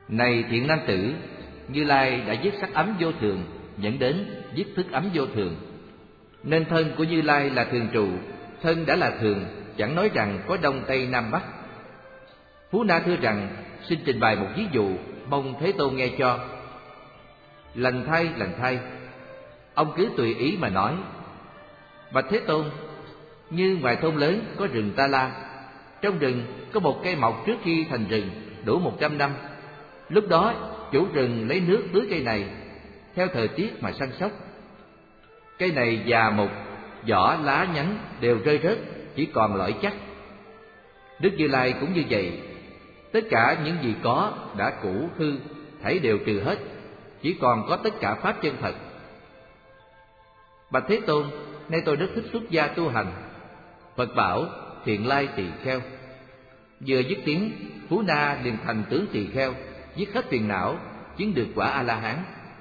Này thiện nam tử, Như Lai đã dứt sắc ấm vô thường, dẫn đến dứt thức ấm vô thường. Nên thân của Như Lai là thường trụ, thân đã là thường, chẳng nói rằng có đông tây nam bắc. Phú Na thưa rằng, xin trình bày một ví dụ, mong Thế Tôn nghe cho. Lành thay, ông cứ tùy ý mà nói. Bạch Thế Tôn, như ngoài thôn lớn có rừng Ta La, trong rừng có một cây mọc trước khi thành rừng đủ 100 năm. Lúc đó chủ rừng lấy nước tưới cây này, theo thời tiết mà săn sóc. Cây này già mục, vỏ lá nhánh đều rơi rớt, chỉ còn lõi chắc. Đức Như Lai cũng như vậy, tất cả những gì có đã cũ hư, thảy đều trừ hết, chỉ còn có tất cả pháp chân thật. Bạch Thế Tôn, nay tôi rất thích xuất gia tu hành. Phật bảo Thiện Lai tỳ kheo. Vừa dứt tiếng, Phú Na liền thành tướng tỳ kheo, dứt hết phiền não, chứng được quả A La Hán.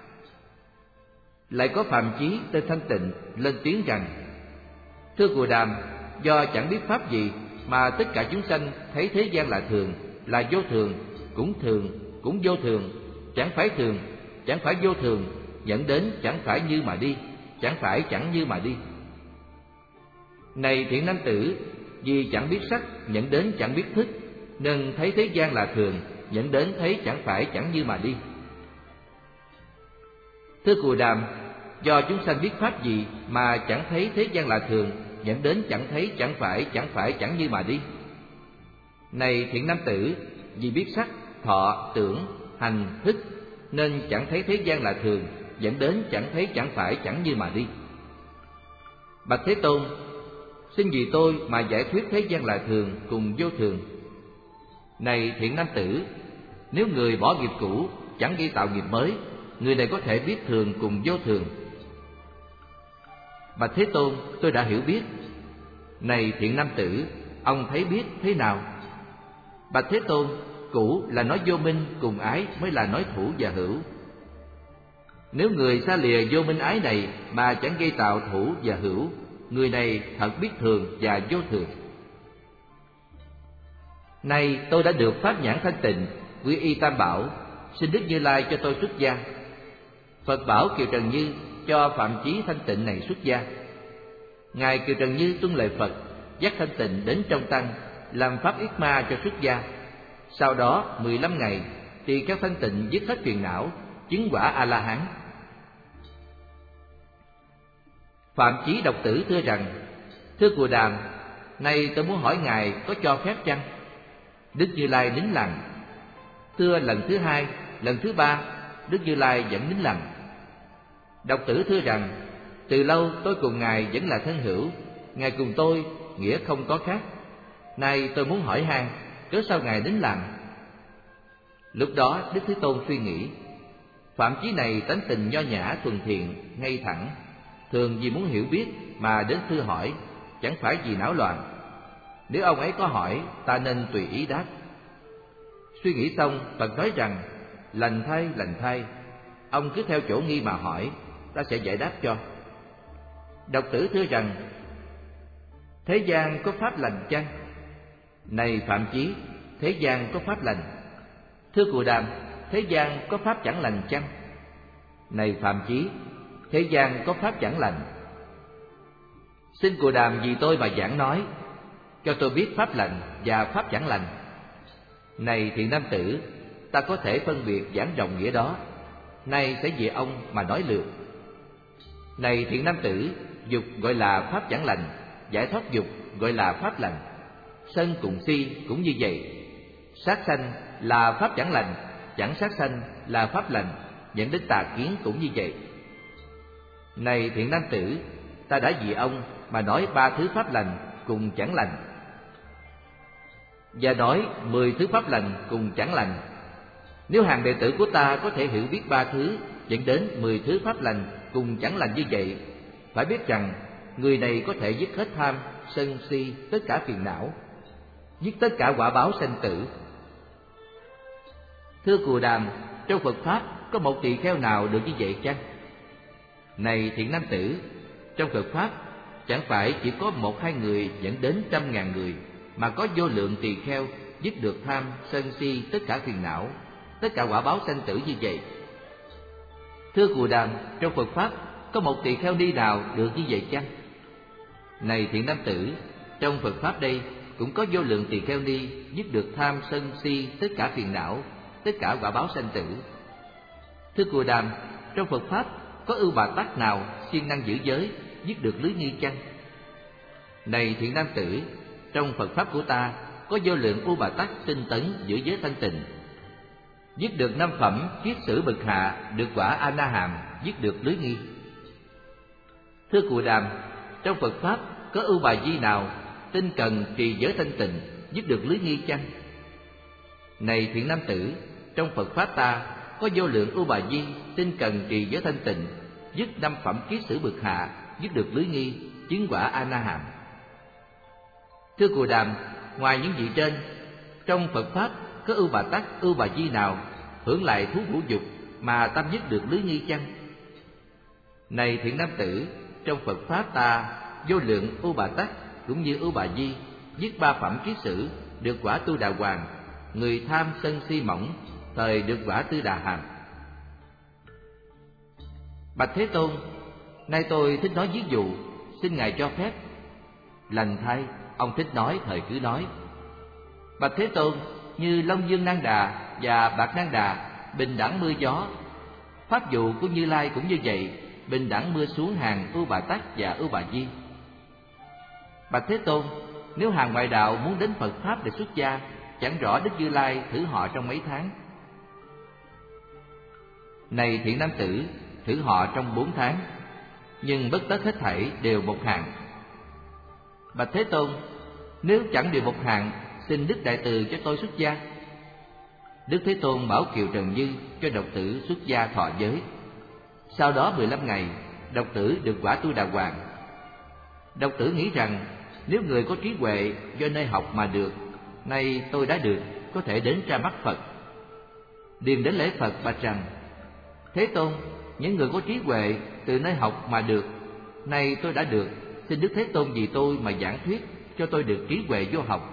Lại có Phạm Chí tên Thanh Tịnh lên tiếng rằng: Thưa Cù Đàm, do chẳng biết pháp gì mà tất cả chúng sanh thấy thế gian là thường, là vô thường, cũng vô thường, chẳng phải thường, chẳng phải vô thường, dẫn đến chẳng phải như mà đi, chẳng phải chẳng như mà đi. Này thiện nam tử, vì chẳng biết sắc dẫn đến chẳng biết thức, nên thấy thế gian là thường, dẫn đến thấy chẳng phải chẳng như mà đi. Thưa Cù Đàm, do chúng sanh biết pháp gì mà chẳng thấy thế gian là thường, dẫn đến chẳng thấy chẳng phải chẳng như mà đi. Này thiện nam tử, vì biết sắc, thọ, tưởng, hành, thức, nên chẳng thấy thế gian là thường, dẫn đến chẳng thấy chẳng phải chẳng như mà đi. Bạch Thế Tôn, xin vì tôi mà giải thuyết thế gian là thường cùng vô thường. Này thiện nam tử, nếu người bỏ nghiệp cũ, chẳng gây tạo nghiệp mới, người này có thể biết thường cùng vô thường. Bạch Thế Tôn, tôi đã hiểu biết. Này thiện nam tử, ông thấy biết thế nào? Bạch Thế Tôn, cũ là nói vô minh cùng ái mới là nói thủ và hữu. Nếu người xa lìa vô minh ái này mà chẳng gây tạo thủ và hữu, người này thật biết thường và vô thường. Nay tôi đã được pháp nhãn thanh tịnh, quy y Tam Bảo, xin Đức Như Lai cho tôi xuất gia. Phật bảo Kiều Trần Như cho Phạm Chí thanh tịnh này xuất gia. Ngài Kiều Trần Như tuân lời Phật, dắt thanh tịnh đến trong tăng, làm pháp yết ma cho xuất gia. Sau đó 15 ngày, tỳ kheo thanh tịnh dứt hết phiền não, chứng quả A La Hán. Phạm Chí độc tử thưa rằng: Thưa Cù Đàm, nay tôi muốn hỏi ngài có cho phép chăng? Đức Như Lai nín lặng. Thưa lần thứ hai, lần thứ ba, Đức Như Lai vẫn nín lặng. Độc tử thưa rằng: Từ lâu tôi cùng ngài vẫn là thân hữu, ngài cùng tôi nghĩa không có khác. Nay tôi muốn hỏi han, cớ sao ngài nín lặng? Lúc đó Đức Thế Tôn suy nghĩ, Phạm Chí này tánh tình nho nhã thuần thiện, ngay thẳng, thường vì muốn hiểu biết mà đến thưa hỏi, chẳng phải vì não loạn. Nếu ông ấy có hỏi, ta nên tùy ý đáp. Suy nghĩ xong, Phật nói rằng: Lành thay, ông cứ theo chỗ nghi mà hỏi, ta sẽ giải đáp cho. Độc tử thưa rằng: Thế gian có pháp lành chăng? Này Phạm Chí, thế gian có pháp lành. Thưa Cù Đàm, thế gian có pháp chẳng lành chăng? Này Phạm Chí, thế gian có pháp chẳng lành. Xin Cù Đàm vì tôi mà giảng nói, cho tôi biết pháp lành và pháp chẳng lành. Này thiện nam tử, ta có thể phân biệt giảng rộng nghĩa đó, nay sẽ vì ông mà nói lược. Này thiện nam tử, dục gọi là pháp chẳng lành, giải thoát dục gọi là pháp lành. Sân cùng si cũng như vậy. Sát sanh là pháp chẳng lành, chẳng sát sanh là pháp lành, dẫn đến tà kiến cũng như vậy. Này thiện nam tử, ta đã vì ông mà nói 3 thứ pháp lành cùng chẳng lành, và nói 10 thứ pháp lành cùng chẳng lành. Nếu hàng đệ tử của ta có thể hiểu biết 3 thứ dẫn đến 10 thứ pháp lành cùng chẳng lành như vậy, phải biết rằng người này có thể dứt hết tham, sân si, tất cả phiền não, dứt tất cả quả báo sanh tử. Thưa Cù Đàm, trong Phật pháp có một tỳ kheo nào được như vậy chăng? Này thiện nam tử, trong Phật pháp chẳng phải chỉ có 1-2 người dẫn đến 100.000 người, mà có vô lượng tỳ kheo dứt được tham, sân si, tất cả phiền não, tất cả quả báo sanh tử như vậy. Thưa Cù Đàm, trong Phật Pháp có một tỳ kheo ni nào được như vậy chăng? Này thiện nam tử, trong Phật Pháp đây cũng có vô lượng tỳ kheo ni dứt được tham sân si tất cả phiền não, tất cả quả báo sanh tử. Thưa Cù Đàm, trong Phật Pháp có ưu bà tắc nào siêng năng giữ giới, dứt được lưới nghi chăng? Này thiện nam tử, trong Phật Pháp của ta có vô lượng ưu bà tắc tinh tấn giữ giới thanh tịnh, dứt được 5 phẩm kiết sử bậc hạ, được quả A Na Hàm, dứt được lưới nghi. Thưa Cù Đàm, trong Phật Pháp có ưu bà di nào tinh cần trì giới thanh tịnh, dứt được lưới nghi chăng? Này thiện nam tử, trong Phật Pháp ta có vô lượng ưu bà di tinh cần trì giới thanh tịnh, dứt 5 phẩm kiết sử bậc hạ, dứt được lưới nghi, chứng quả A Na Hàm. Thưa Cù Đàm, ngoài những vị trên, trong Phật Pháp có ưu bà tắc, ưu bà di nào hưởng lại thú ngũ dục mà tâm dứt được lưới nghi chăng? Này thiện nam tử, trong Phật Pháp ta vô lượng ưu bà tắc cũng như ưu bà di dứt 3 phẩm kiết sử, được quả Tu Đà Hoàng, người tham sân si mỏng, thời được quả Tư Đà Hàm. Bạch Thế Tôn, nay tôi thích nói ví dụ, xin Ngài cho phép. Lành thay, ông thích nói thời cứ nói. Bạch Thế Tôn, như Long Dương Nan Đà và Bạc Nan Đà bình đẳng mưa gió, pháp dụ của Như Lai cũng như vậy, bình đẳng mưa xuống hàng ưu bà tắc và ưu bà di. Bạch Thế Tôn, nếu hàng ngoại đạo muốn đến Phật Pháp để xuất gia, chẳng rõ Đức Như Lai thử họ trong mấy tháng. Này thiện nam tử, thử họ trong 4 tháng, nhưng bất tất hết thảy đều một hàng. Bạch Thế Tôn, nếu chẳng đều một hàng, xin Đức Đại Từ cho tôi xuất gia. Đức Thế Tôn bảo Kiều Trần Như cho độc tử xuất gia thọ giới. Sau đó 15 ngày, độc tử được quả Tu Đà Hoàng. Độc tử nghĩ rằng nếu người có trí huệ do nơi học mà được, nay tôi đã được, có thể đến ra mắt Phật. Điềm đến lễ Phật bạch rằng: Thế Tôn, những người có trí huệ từ nơi học mà được, nay tôi đã được, xin Đức Thế Tôn vì tôi mà giảng thuyết, cho tôi được trí huệ vô học.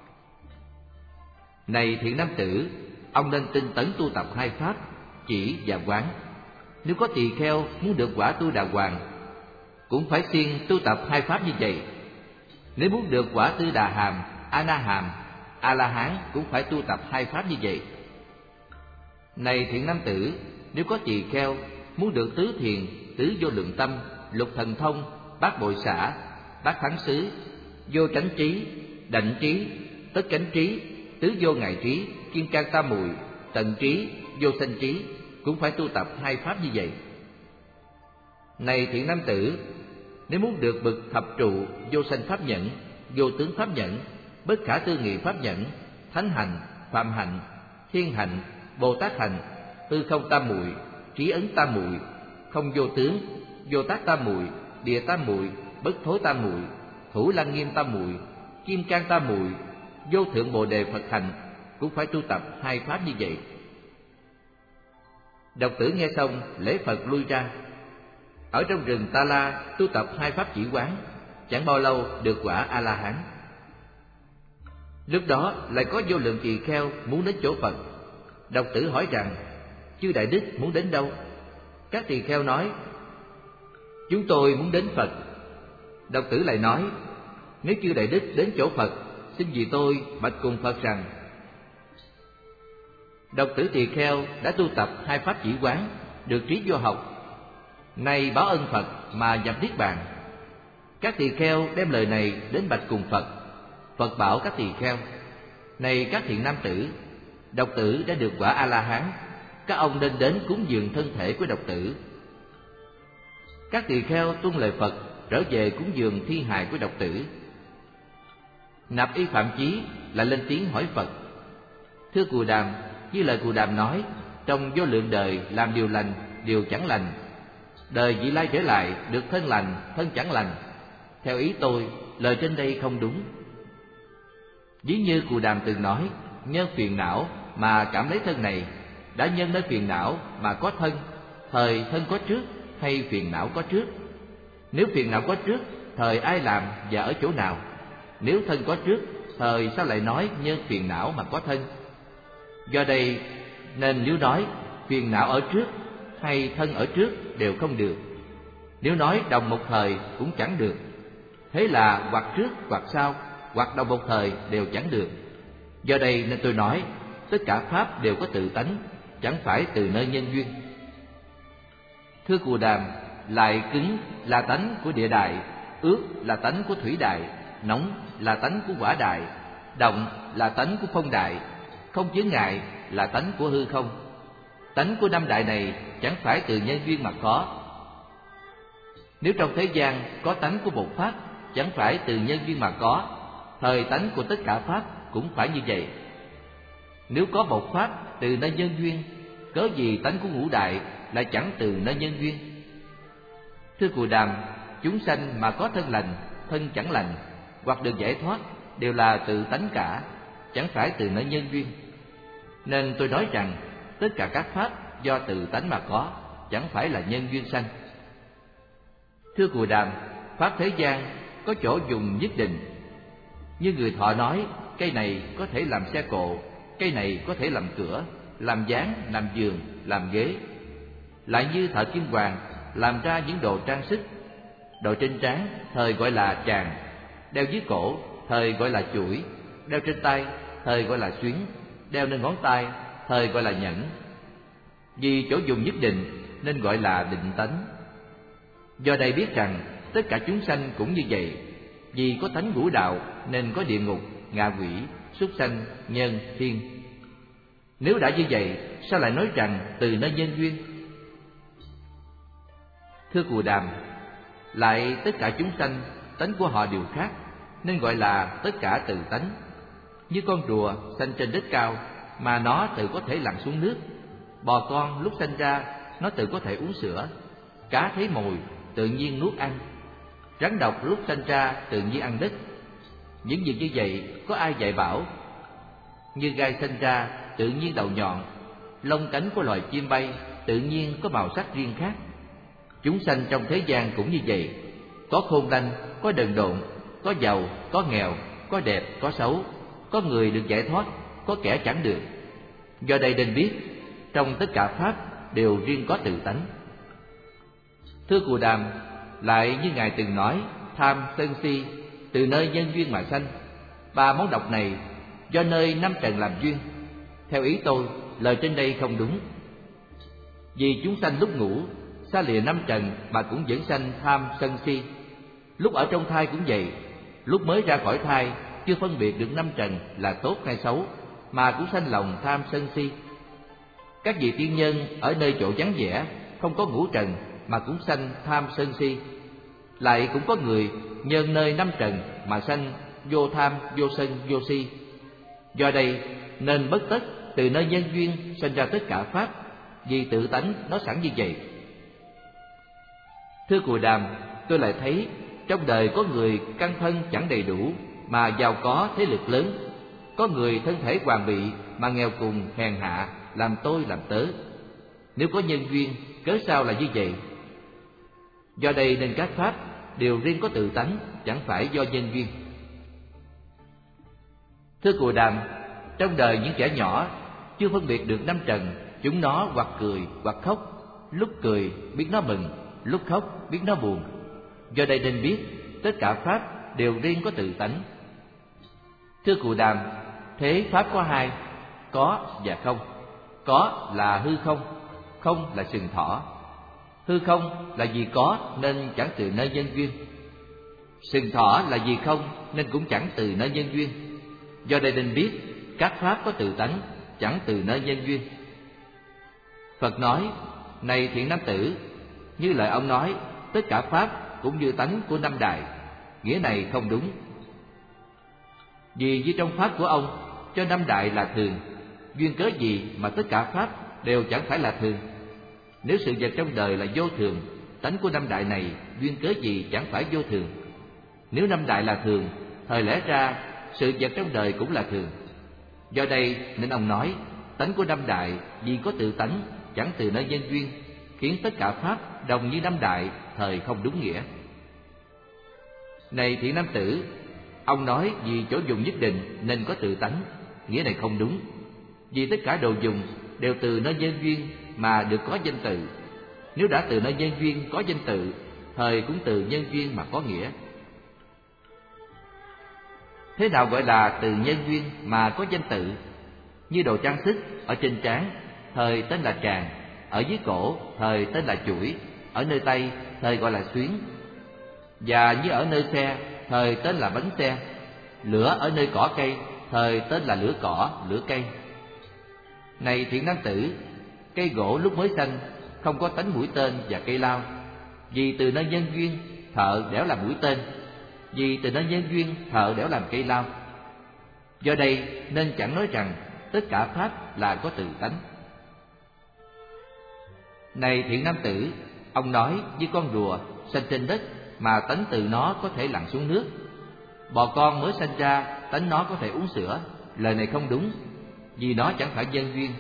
Này thiện nam tử, ông nên tinh tấn tu tập 2 pháp, chỉ và quán. Nếu có tỳ kheo muốn được quả Tu Đà Hoàng, cũng phải siêng tu tập 2 pháp như vậy. Nếu muốn được quả Tư Đà Hàm, A Na Hàm, A La Hán cũng phải tu tập 2 pháp như vậy. Này thiện nam tử, nếu có tỳ kheo muốn được tứ thiền, tứ vô lượng tâm, lục thần thông, bát bội xả, bát thắng xứ, vô tránh trí, đảnh trí, tất chánh trí, tứ vô ngại trí, kim cang tam muội, tận trí, vô sanh trí, cũng phải tu tập 2 pháp như vậy. Này thiện nam tử, nếu muốn được bậc thập trụ, vô sanh pháp nhẫn, vô tướng pháp nhẫn, bất khả tư nghị pháp nhẫn, thánh hạnh, phạm hạnh, thiên hạnh, Bồ Tát hạnh, hư không tam muội, trí ấn tam muội, không vô tướng, vô tác tam muội, địa tam muội, bất thối tam muội, thủ lăng nghiêm tam muội, kim cang tam muội, vô thượng bồ đề Phật hành, cũng phải tu tập 2 pháp như vậy. Độc tử nghe xong lễ Phật lui ra. Ở trong rừng Ta La tu tập 2 pháp chỉ quán, chẳng bao lâu được quả A La Hán. Lúc đó lại có vô lượng tỳ kheo muốn đến chỗ Phật. Độc tử hỏi rằng: Chư Đại Đức muốn đến đâu? Các tỳ kheo nói: Chúng tôi muốn đến Phật. Độc tử lại nói: Nếu chư Đại Đức đến chỗ Phật, xin vì tôi bạch cùng Phật rằng: Độc tử tỳ kheo đã tu tập 2 pháp chỉ quán, được trí vô học, nay báo ân Phật mà nhập niết bàn. Các tỳ kheo đem lời này đến bạch cùng Phật. Phật bảo các tỳ kheo: Này các thiện nam tử, độc tử đã được quả A La Hán, các ông nên đến cúng dường thân thể của độc tử. Các tỳ kheo tuân lời Phật, trở về cúng dường thi hài của độc tử. Nạp Y Phạm Chí lại lên tiếng hỏi Phật: Thưa Cù Đàm, như lời Cù Đàm nói, trong vô lượng đời làm điều lành, điều chẳng lành, đời vị lai trở lại được thân lành, thân chẳng lành. Theo ý tôi, lời trên đây không đúng. Ví như Cù Đàm từng nói, nhân phiền não mà cảm lấy thân này, đã nhân nơi phiền não mà có thân, thời thân có trước hay phiền não có trước? Nếu phiền não có trước, thời ai làm và ở chỗ nào? Nếu thân có trước, thời sao lại nói nhân phiền não mà có thân? Do đây, nên nếu nói phiền não ở trước hay thân ở trước đều không được. Nếu nói đồng một thời cũng chẳng được. Thế là hoặc trước hoặc sau, hoặc đồng một thời đều chẳng được. Do đây nên tôi nói tất cả pháp đều có tự tánh, chẳng phải từ nơi nhân duyên. Thưa Cù Đàm, lại cứng là tánh của địa đại, ướt là tánh của thủy đại, nóng là tánh của hỏa đại, động là tánh của phong đại, không chướng ngại là tánh của hư không. Tánh của năm đại này chẳng phải từ nhân duyên mà có. Nếu trong thế gian có tánh của một pháp chẳng phải từ nhân duyên mà có, thời tánh của tất cả pháp cũng phải như vậy. Nếu có một pháp từ nơi nhân duyên, cớ gì tánh của ngũ đại lại chẳng từ nơi nhân duyên? Thưa Cù Đàm, chúng sanh mà có thân lành, thân chẳng lành, hoặc được giải thoát đều là tự tánh cả, chẳng phải từ nơi nhân duyên. Nên tôi nói rằng tất cả các pháp do tự tánh mà có, chẳng phải là nhân duyên sanh. Thưa Cù Đàm, pháp thế gian có chỗ dùng nhất định. Như người thọ nói, cây này có thể làm xe cộ, cây này có thể làm cửa, làm ván, làm giường, làm ghế. Lại như thợ kim hoàn làm ra những đồ trang sức, đội trên trán thời gọi là tràng, đeo dưới cổ thời gọi là chuỗi, đeo trên tay thời gọi là xuyến, đeo lên ngón tay thời gọi là nhẫn. Vì chỗ dùng nhất định nên gọi là định tánh. Do đây biết rằng tất cả chúng sanh cũng như vậy. Vì có tánh ngũ đạo nên có địa ngục, ngạ quỷ, súc sanh, nhân, thiên. Nếu đã như vậy, sao lại nói rằng từ nơi nhân duyên? Thưa Cù Đàm, lại tất cả chúng sanh tánh của họ đều khác, nên gọi là tất cả từ tánh. Như con rùa sanh trên đất cao mà nó tự có thể lặn xuống nước, bò con lúc sanh ra nó tự có thể uống sữa, cá thấy mồi tự nhiên nuốt ăn, rắn độc lúc sanh ra tự nhiên ăn đất. Những việc như vậy có ai dạy bảo? Như gai sanh ra tự nhiên đầu nhọn, lông cánh của loài chim bay tự nhiên có màu sắc riêng khác. Chúng sanh trong thế gian cũng như vậy, có khôn lanh, có đần độn, có giàu, có nghèo, có đẹp, có xấu, có người được giải thoát, có kẻ chẳng được. Do đây nên biết, trong tất cả pháp đều riêng có tự tánh. Thưa Cù Đàm, lại như Ngài từng nói, tham, sân si từ nơi nhân duyên mà sanh. Ba món độc này do nơi năm trần làm duyên. Theo ý tôi, lời trên đây không đúng. Vì chúng sanh lúc ngủ xa lìa năm trần mà cũng vẫn sanh tham sân si. Lúc ở trong thai cũng vậy, lúc mới ra khỏi thai chưa phân biệt được năm trần là tốt hay xấu mà cũng sanh lòng tham sân si. Các vị tiên nhân ở nơi chỗ vắng vẻ không có ngũ trần mà cũng sanh tham sân si. Lại cũng có người nhân nơi năm trần mà sanh vô tham, vô sân, vô si. Do đây nên bất tất từ nơi nhân duyên sanh ra tất cả pháp, vì tự tánh nó sẵn như vậy. Thưa Cù Đàm, tôi lại thấy trong đời có người căn thân chẳng đầy đủ mà giàu có thế lực lớn, có người thân thể hoàn bị mà nghèo cùng hèn hạ, làm tôi làm tớ. Nếu có nhân duyên, cớ sao là như vậy? Do đây nên các pháp đều riêng có tự tánh, chẳng phải do nhân duyên. Thưa Cù Đàm, trong đời những trẻ nhỏ chưa phân biệt được năm trần, chúng nó hoặc cười hoặc khóc, lúc cười biết nó mừng, lúc khóc biết nó buồn. Do đây nên biết tất cả pháp đều riêng có tự tánh. Thưa Cù Đàm, thế pháp có hai, có và không. Có là hư không, không là sừng thỏ. Hư không là vì có nên chẳng từ nơi nhân duyên. Sừng thỏ là vì không nên cũng chẳng từ nơi nhân duyên. Do đây nên biết các pháp có tự tánh, chẳng từ nơi nhân duyên. Phật nói, này thiện nam tử, như lời ông nói, tất cả pháp cũng như tánh của năm đại. Nghĩa này không đúng. Vì như trong pháp của ông cho năm đại là thường, duyên cớ gì mà tất cả pháp đều chẳng phải là thường? Nếu sự vật trong đời là vô thường, tánh của năm đại này duyên cớ gì chẳng phải vô thường? Nếu năm đại là thường, thời lẽ ra sự vật trong đời cũng là thường. Do đây nên ông nói tánh của năm đại vì có tự tánh, chẳng từ nơi nhân duyên, khiến tất cả pháp đồng như năm đại, thời không đúng nghĩa. Này thiện nam tử, ông nói vì chỗ dùng nhất định nên có tự tánh, nghĩa này không đúng. Vì tất cả đồ dùng đều từ nơi nhân duyên mà được có danh tự. Nếu đã từ nơi nhân duyên có danh tự, thời cũng từ nhân duyên mà có nghĩa. Thế nào gọi là từ nhân duyên mà có danh tự? Như đồ trang sức ở trên trán, thời tên là tràng; ở dưới cổ, thời tên là chuỗi; ở nơi tay, thời gọi là xuyến. Và như ở nơi xe, thời tên là bánh xe; lửa ở nơi cỏ cây, thời tên là lửa cỏ, lửa cây. Này thiện nam tử, cây gỗ lúc mới xanh không có tánh mũi tên và cây lao. Vì từ nơi nhân duyên, thợ đẽo làm mũi tên; vì từ nơi nhân duyên, thợ đẽo làm cây lao. Do đây nên chẳng nói rằng tất cả pháp là có tự tánh. Này thiện nam tử, ông nói với con rùa sanh trên đất mà tánh từ nó có thể lặn xuống nước. Bò con mới sanh ra, tánh nó có thể uống sữa. Lời này không đúng, vì nó chẳng phải nhân duyên.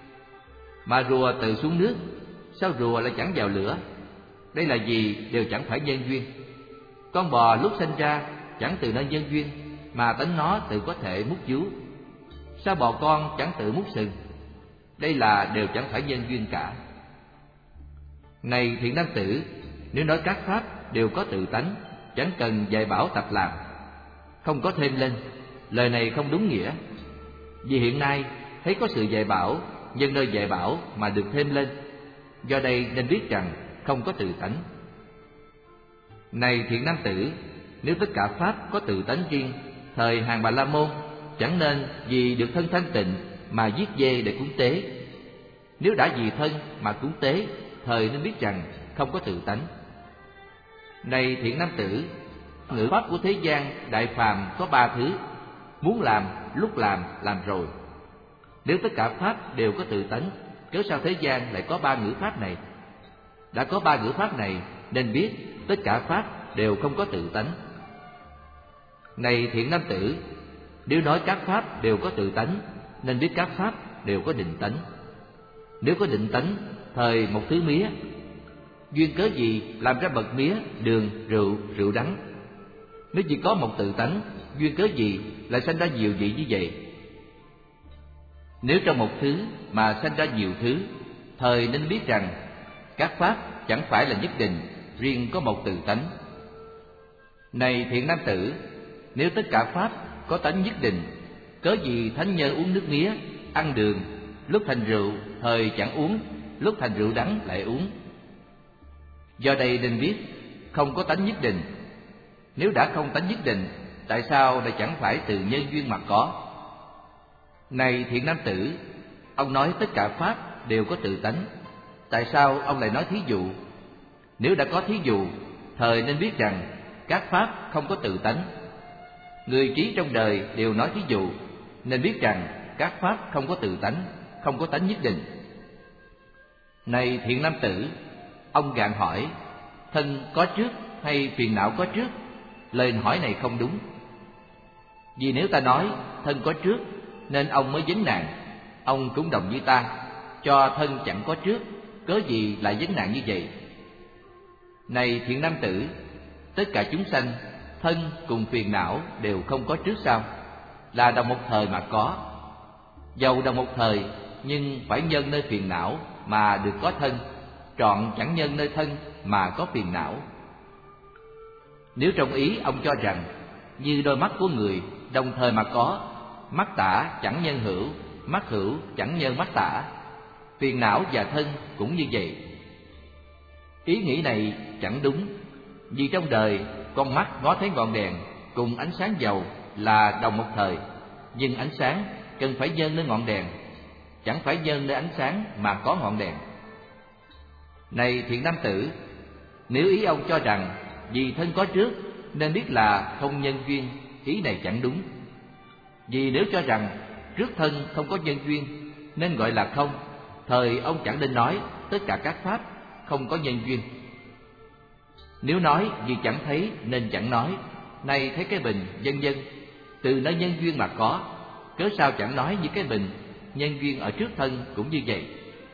Mà rùa từ xuống nước, sao rùa lại chẳng vào lửa? Đây là gì đều chẳng phải nhân duyên. Con bò lúc sanh ra chẳng từ nơi nhân duyên, mà tánh nó tự có thể mút vú. Sao bò con chẳng tự mút sừng? Đây là đều chẳng phải nhân duyên cả. Này thiện nam tử, nếu nói các pháp đều có tự tánh, chẳng cần dạy bảo tập làm, không có thêm lên, lời này không đúng nghĩa. Vì hiện nay thấy có sự dạy bảo, nhân nơi dạy bảo mà được thêm lên. Do đây nên biết rằng không có tự tánh. Này thiện nam tử, nếu tất cả pháp có tự tánh riêng, thời hàng Bà La Môn chẳng nên vì được thân thanh tịnh mà giết dê để cúng tế. Nếu đã vì thân mà cúng tế, thời nên biết rằng không có tự tánh. Này thiện nam tử, ngữ pháp của thế gian đại phàm có ba thứ: muốn làm, lúc làm rồi. Nếu tất cả pháp đều có tự tánh, cớ sao thế gian lại có ba ngữ pháp này? Đã có ba ngữ pháp này nên biết tất cả pháp đều không có tự tánh. Này thiện nam tử, nếu nói các pháp đều có tự tánh, nên biết các pháp đều có định tánh. Nếu có định tánh, thời một thứ mía, duyên cớ gì làm ra bậc mía, đường, rượu, rượu đắng? Nếu chỉ có một tự tánh, duyên cớ gì lại sanh ra nhiều vị như vậy? Nếu trong một thứ mà sanh ra nhiều thứ, thời nên biết rằng các pháp chẳng phải là nhất định, riêng có một tự tánh. Này thiện nam tử, nếu tất cả pháp có tánh nhất định, cớ gì thánh nhân uống nước mía, ăn đường, lúc thành rượu thời chẳng uống, lúc thành rượu đắng lại uống? Do đây nên biết không có tánh nhất định. Nếu đã không tánh nhất định, tại sao lại chẳng phải từ nhân duyên mà có? Này thiện nam tử, ông nói tất cả pháp đều có tự tánh, tại sao ông lại nói thí dụ? Nếu đã có thí dụ, thời nên biết rằng các pháp không có tự tánh. Người trí trong đời đều nói thí dụ, nên biết rằng các pháp không có tự tánh, không có tánh nhất định. Này thiện nam tử, ông gạn hỏi thân có trước hay phiền não có trước? Lời hỏi này không đúng. Vì nếu ta nói thân có trước nên ông mới vấn nạn, ông cũng đồng với ta, cho thân chẳng có trước, cớ gì lại vấn nạn như vậy? Này thiện nam tử, tất cả chúng sanh, thân cùng phiền não đều không có trước sao? Là đồng một thời mà có. Dầu đồng một thời, nhưng phải nhân nơi phiền não mà được có thân, trọn chẳng nhân nơi thân mà có phiền não. Nếu trong ý ông cho rằng như đôi mắt của người đồng thời mà có, mắt tả chẳng nhân hữu, mắt hữu chẳng nhân mắt tả, phiền não và thân cũng như vậy. Ý nghĩ này chẳng đúng, vì trong đời con mắt ngó thấy ngọn đèn cùng ánh sáng dầu là đồng một thời, nhưng ánh sáng cần phải nhân nơi ngọn đèn, chẳng phải nhân nơi ánh sáng mà có ngọn đèn. Này thiện nam tử, nếu ý ông cho rằng vì thân có trước nên biết là không nhân duyên, ý này chẳng đúng. Vì nếu cho rằng trước thân không có nhân duyên nên gọi là không, thời ông chẳng nên nói tất cả các pháp không có nhân duyên. Nếu nói vì chẳng thấy nên chẳng nói, nay thấy cái bình vân vân, từ nơi nhân duyên mà có, cớ sao chẳng nói như cái bình nhân duyên ở trước thân cũng như vậy?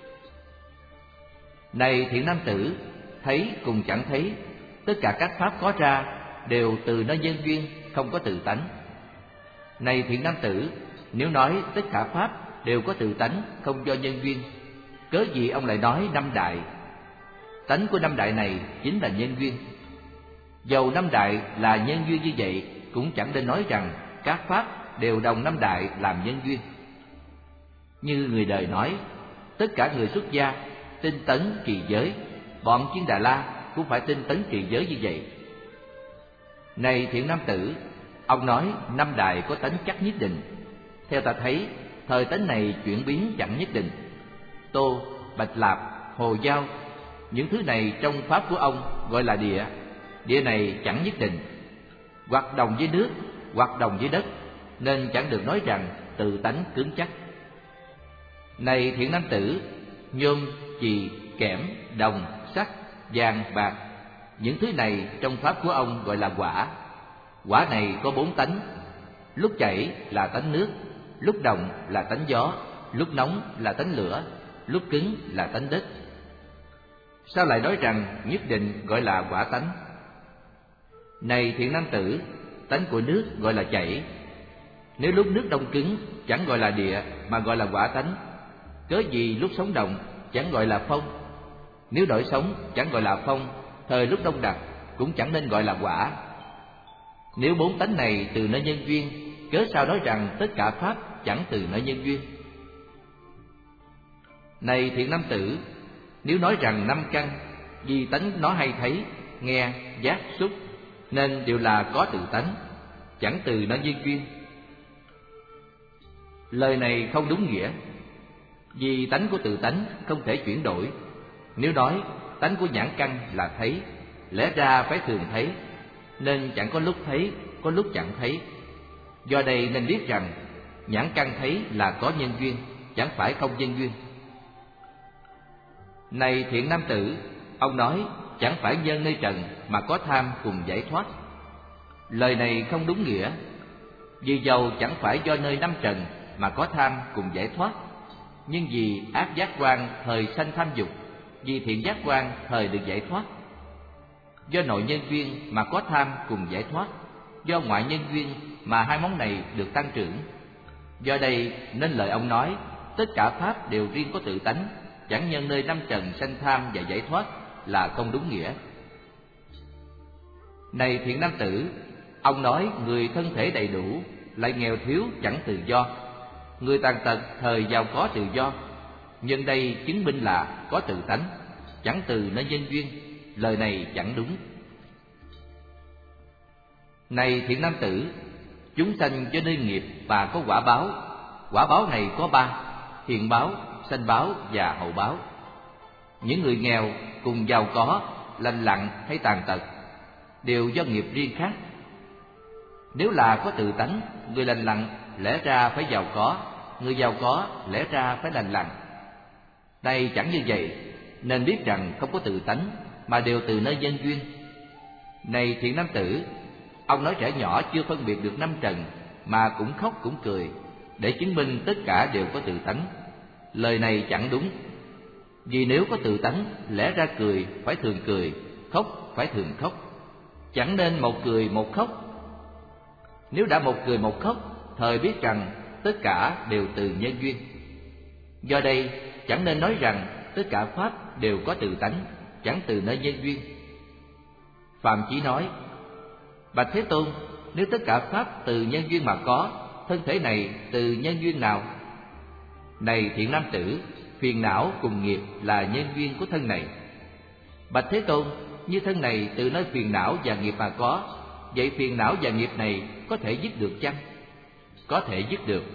Này thiện nam tử, thấy cùng chẳng thấy, tất cả các pháp có ra đều từ nơi nhân duyên, không có tự tánh. Này thiện nam tử, nếu nói tất cả pháp đều có tự tánh, không do nhân duyên. Cớ gì ông lại nói năm đại? Tánh của năm đại này chính là nhân duyên. Dầu năm đại là nhân duyên như vậy, cũng chẳng nên nói rằng các pháp đều đồng năm đại làm nhân duyên. Như người đời nói, tất cả người xuất gia tinh tấn trì giới, bọn Chiên Đà La cũng phải tinh tấn trì giới như vậy. Này thiện nam tử, ông nói năm đại có tánh chắc nhất định. Theo ta thấy, thời tánh này chuyển biến chẳng nhất định. Tô, Bạch Lạp, Hồ Giao, những thứ này trong pháp của ông gọi là địa. Địa này chẳng nhất định, hoặc đồng với nước, hoặc đồng với đất, nên chẳng được nói rằng tự tánh cứng chắc. Này thiện nam tử, nhôm, chì, kẽm, đồng, sắt, vàng, bạc, những thứ này trong pháp của ông gọi là quả. Quả này có 4 tánh: lúc chảy là tánh nước, lúc động là tánh gió, lúc nóng là tánh lửa, lúc cứng là tánh đất. Sao lại nói rằng nhất định gọi là quả tánh? Này thiện nam tử, tánh của nước gọi là chảy. Nếu lúc nước đông cứng chẳng gọi là địa mà gọi là quả tánh, cớ gì lúc sống động chẳng gọi là phong? Nếu đổi sống chẳng gọi là phong, thời lúc đông đặc cũng chẳng nên gọi là quả. Nếu 4 tánh này từ nơi nhân duyên, cớ sao nói rằng tất cả pháp chẳng từ nơi nhân duyên? Này thiện nam tử, nếu nói rằng 5 căn, vì tánh nó hay thấy, nghe, giác, xúc, nên đều là có tự tánh, chẳng từ nơi nhân duyên. Lời này không đúng nghĩa, vì tánh của tự tánh không thể chuyển đổi. Nếu nói tánh của nhãn căn là thấy, lẽ ra phải thường thấy, nên chẳng có lúc thấy, có lúc chẳng thấy. Do đây nên biết rằng nhãn căn thấy là có nhân duyên, chẳng phải không nhân duyên. Này thiện nam tử, ông nói chẳng phải nhân nơi trần mà có tham cùng giải thoát. Lời này không đúng nghĩa, vì dầu chẳng phải do nơi năm trần mà có tham cùng giải thoát, nhưng vì ác giác quan thời sanh tham dục, vì thiện giác quan thời được giải thoát. Do nội nhân duyên mà có tham cùng giải thoát, do ngoại nhân duyên mà hai món này được tăng trưởng. Do đây nên lời ông nói tất cả pháp đều riêng có tự tánh, chẳng nhân nơi năm trần sanh tham và giải thoát là không đúng nghĩa. Này thiện nam tử, ông nói người thân thể đầy đủ lại nghèo thiếu chẳng tự do, người tàn tật thời giàu có tự do. Nhân đây chứng minh là có tự tánh, chẳng từ nơi nhân duyên. Lời này chẳng đúng. Này thiện nam tử, chúng sanh do nơi nghiệp và có quả báo. Quả báo này có 3: hiện báo, sanh báo và hậu báo. Những người nghèo cùng giàu có, lành lặn hay tàn tật đều do nghiệp riêng khác. Nếu là có tự tánh, người lành lặn lẽ ra phải giàu có, người giàu có lẽ ra phải lành lặn. Đây chẳng như vậy, nên biết rằng không có tự tánh mà đều từ nơi nhân duyên. Này thiện nam tử, ông nói trẻ nhỏ chưa phân biệt được năm trần mà cũng khóc cũng cười, để chứng minh tất cả đều có tự tánh. Lời này chẳng đúng, vì nếu có tự tánh lẽ ra cười phải thường cười, khóc phải thường khóc, chẳng nên một cười một khóc. Nếu đã một cười một khóc, thời biết rằng tất cả đều từ nhân duyên. Do đây chẳng nên nói rằng tất cả pháp đều có tự tánh, chẳng từ nơi nhân duyên. Phạm Chí nói: Bạch Thế Tôn, nếu tất cả pháp từ nhân duyên mà có, thân thể này từ nhân duyên nào? Này thiện nam tử, phiền não cùng nghiệp là nhân duyên của thân này. Bạch Thế Tôn, như thân này từ nơi phiền não và nghiệp mà có, vậy phiền não và nghiệp này có thể dứt được chăng? Có thể dứt được.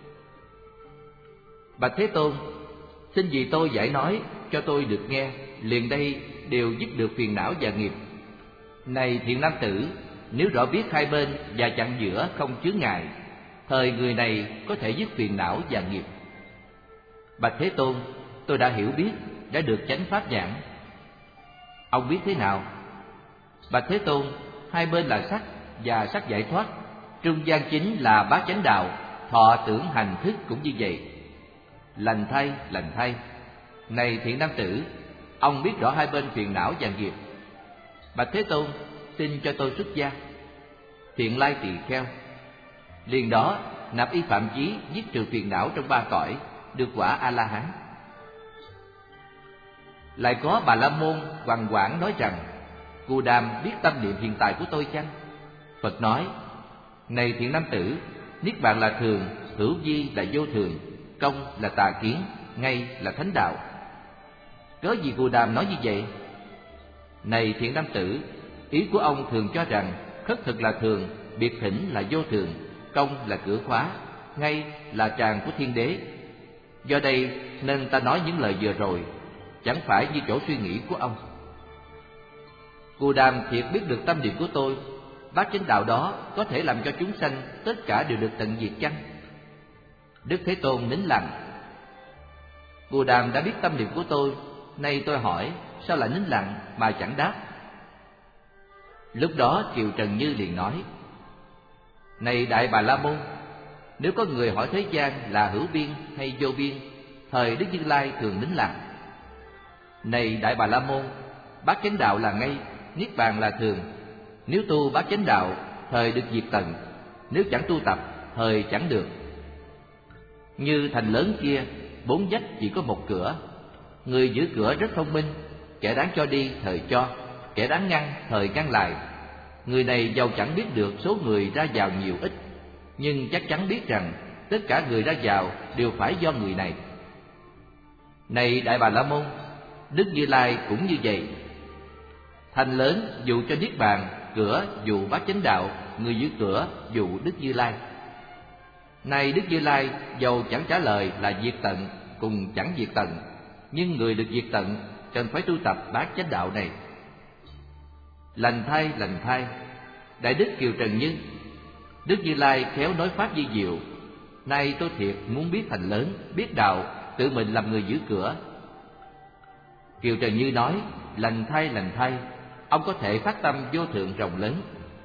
Bạch Thế Tôn, xin vì tôi giải nói cho tôi được nghe, liền đây đều dứt được phiền não và nghiệp. Này thiện nam tử, nếu rõ biết hai bên và chặn giữa không chướng ngại, thời người này có thể dứt phiền não và nghiệp. Bạch Thế Tôn, tôi đã hiểu biết, đã được chánh pháp nhãn. Ông biết thế nào? Bạch Thế Tôn, hai bên là sắc và sắc giải thoát, trung gian chính là bát chánh đạo, thọ tưởng hành thức cũng như vậy. Lành thay, lành thay. Này thiện nam tử, ông biết rõ hai bên phiền não và nghiệp. Bạch Thế Tôn, xin cho tôi xuất gia. Thiện lai tỳ kheo. Liền đó nạp y phạm chí, giết trừ phiền não trong 3 cõi, được quả A-la-hán. Lại có Bà La Môn Hoằng Quảng nói rằng: Cù Đàm biết tâm niệm hiện tại của tôi chăng? Phật nói: Này thiện nam tử, niết bàn là thường, hữu vi là vô thường, công là tà kiến, ngay là thánh đạo. Cớ gì Cù Đàm nói như vậy? Này thiện nam tử, ý của ông thường cho rằng khất thực là thường, biệt thỉnh là vô thường, công là cửa khóa, ngay là tràng của thiên đế. Do đây nên ta nói những lời vừa rồi, chẳng phải như chỗ suy nghĩ của ông. Cù Đàm thiệt biết được tâm niệm của tôi, bát chánh đạo đó có thể làm cho chúng sanh tất cả đều được tận diệt chăng? Đức Thế Tôn nín lặng. Cù Đàm đã biết tâm niệm của tôi, nay tôi hỏi sao lại nín lặng mà chẳng đáp? Lúc đó Kiều Trần Như liền nói: Này Đại Bà La Môn, nếu có người hỏi thế gian là hữu biên hay vô biên, thời Đức Như Lai thường nín lặng. Này Đại Bà La Môn, bát chánh đạo là ngay, niết bàn là thường. Nếu tu bát chánh đạo, thời được diệt tận; nếu chẳng tu tập, thời chẳng được. Như thành lớn kia, 4 vách chỉ có một cửa. Người giữ cửa rất thông minh, kẻ đáng cho đi thời cho, kẻ đáng ngăn thời ngăn lại. Người này dầu chẳng biết được số người ra vào nhiều ít, nhưng chắc chắn biết rằng tất cả người ra vào đều phải do người này. Này Đại Bà La Môn, Đức Như Lai cũng như vậy. Thành lớn dụ cho niết bàn, cửa dụ bát chánh đạo, người giữ cửa dụ Đức Như Lai. Này Đức Như Lai dầu chẳng trả lời là diệt tận cùng chẳng diệt tận, nhưng người được diệt tận cần phải tu tập bát chánh đạo này. Lành thay, Đại Đức Kiều Trần Như, Đức Như Lai khéo nói pháp vi diệu. Nay tôi thiệt muốn biết thành lớn, biết đạo, tự mình làm người giữ cửa. Kiều Trần Như nói: Lành thay, ông có thể phát tâm vô thượng rộng lớn.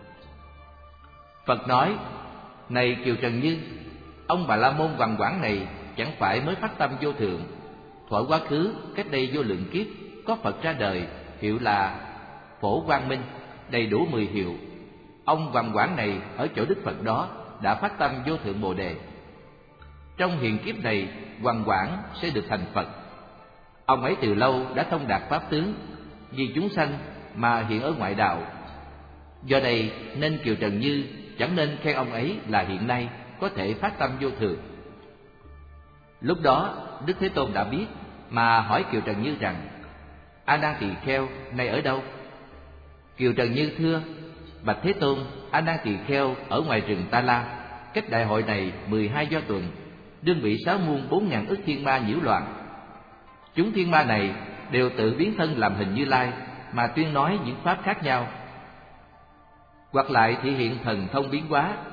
Phật nói: Này Kiều Trần Như, ông Bà La Môn Hoằng Quảng này chẳng phải mới phát tâm vô thượng. Thuở quá khứ, cách đây vô lượng kiếp, có Phật ra đời, hiệu là Phổ Quang Minh, đầy đủ 10 hiệu. Ông Hoằng Quảng này ở chỗ Đức Phật đó đã phát tâm vô thượng Bồ Đề. Trong hiện kiếp này, Hoằng Quảng sẽ được thành Phật. Ông ấy từ lâu đã thông đạt pháp tướng, vì chúng sanh mà hiện ở ngoại đạo. Do đây nên Kiều Trần Như chẳng nên khen ông ấy là hiện nay có thể phát tâm vô thượng. Lúc đó Đức Thế Tôn đã biết, mà hỏi Kiều Trần Như rằng: A Nan Tỳ Kheo nay ở đâu? Kiều Trần Như thưa: Bạch Thế Tôn, A Nan Tỳ Kheo ở ngoài rừng Ta La, cách đại hội này 12 do tuần, đương bị 6 muôn 4.000 ức thiên ma nhiễu loạn. Chúng thiên ma này đều tự biến thân làm hình Như Lai, mà tuyên nói những pháp khác nhau, hoặc lại thị hiện thần thông biến hóa,